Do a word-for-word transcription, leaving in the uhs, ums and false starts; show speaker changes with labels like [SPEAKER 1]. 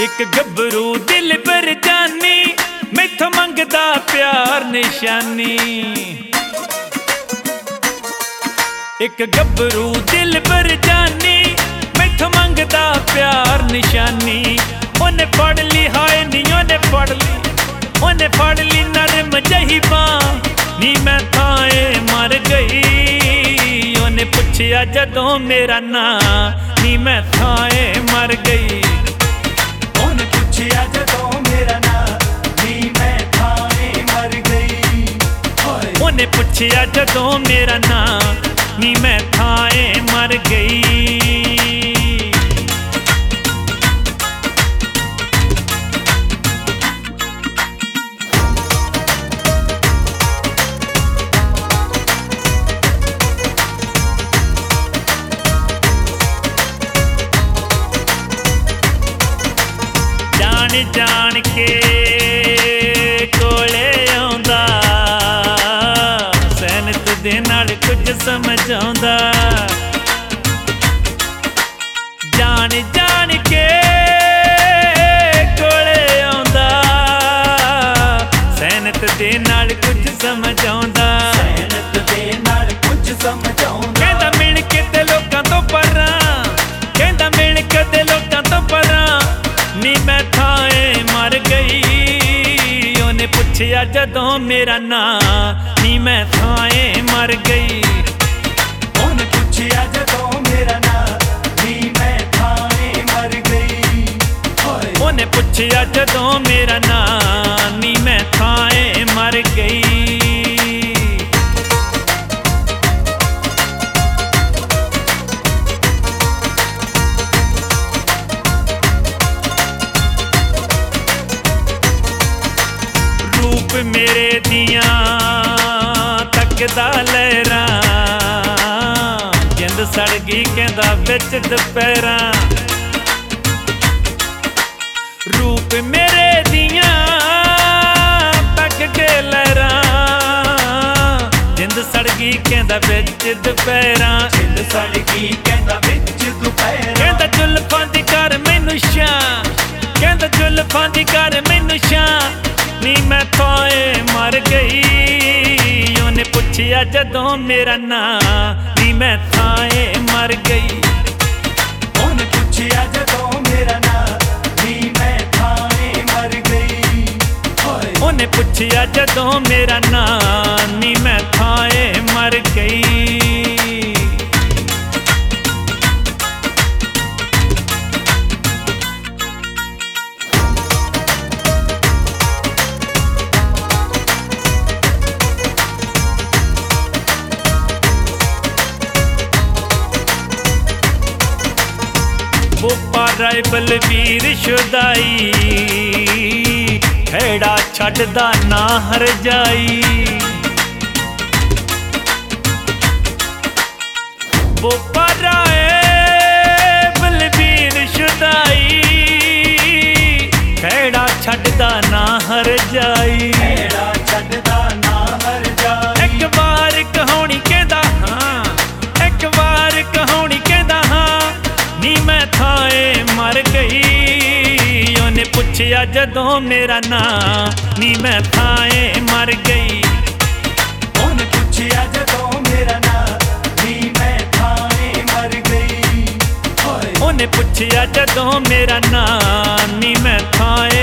[SPEAKER 1] एक गबरू दिल पर जानी मैथों मंगदा प्यार निशानी। एक गबरू दिल पर जानी मैथों मंगदा प्यार निशानी। ओने पढ़ ली हाय नी ओने पढ़ ली ओने पढ़ ली नरम जही बां नी मैं थाए मर गई। ओने पुछया जदों मेरा नां नी मैं थाए मर गई।
[SPEAKER 2] ओने पुछया जदों मेरा नां नी मैं थाए मर गई।
[SPEAKER 1] ओने पुछया जदों मेरा नां नी मैं थाए मर गई। जान जान के कोले आउंदा सैनत दे नाल कुछ समझ आउंदा। जान जान के कोले आउंदा सैनत दे नाल कुछ समझ आउंदा।
[SPEAKER 2] सैनत दे नाल कुछ समझ आउंदा।
[SPEAKER 1] कहंदा मिल के ते लोकां तो परां कहंदा मिल के ते लोकां तो परां नी मैं थाए मर गई। ओने पुछया जदों मेरा नां नी मैं थाए मर गई।
[SPEAKER 2] ओने पुछया जदों मेरा नां नी मैं थाए मर गई।
[SPEAKER 1] ओने पुछया जदों मेरा नां नी मैं थाए मर गई। रूप मेरे दियां तकदा लहरां जिंद सड़ गई कहंदा बिच दुपहरां। रूप मेरे दियां तक के लहरां जिंद सड़ गई कहंदा बिच दुपहरां।
[SPEAKER 2] जिंद सड़ गई कहंदा बिच दुपहरां।
[SPEAKER 1] कहंदा जुल्फां दी कर मैनू छां कहंदा जुल्फां दी कर मैनू छां नी मैं थाए मर गई। ओने पुछया जदों मेरा नां नी मैं थाए मर गई।
[SPEAKER 2] ओने पुछया जदों मेरा नां नी मैं थाए मर गई।
[SPEAKER 1] ओने पुछया जदों मेरा नां नी मैं थाए मर गई। बोपा राय बलवीर शुदाई खेड़ा छड्डदा ना हर जाई। बोपा राय बलवीर शुदाई खेड़ा छड्डदा ना हर जाई।
[SPEAKER 2] खेड़ा छड्डदा ना हर जाई।
[SPEAKER 1] एक बार कहानी कहदा हां एक बार कहानी कहदा हां नी मैं थाए मर गई। ओने पुछया जदों मेरा नां नी मैं थाए मर गई।
[SPEAKER 2] ओने पुछया जदों मेरा नां नी मैं थाए मर गई।
[SPEAKER 1] ओने पुछया जदों मेरा नां नी मैं थाए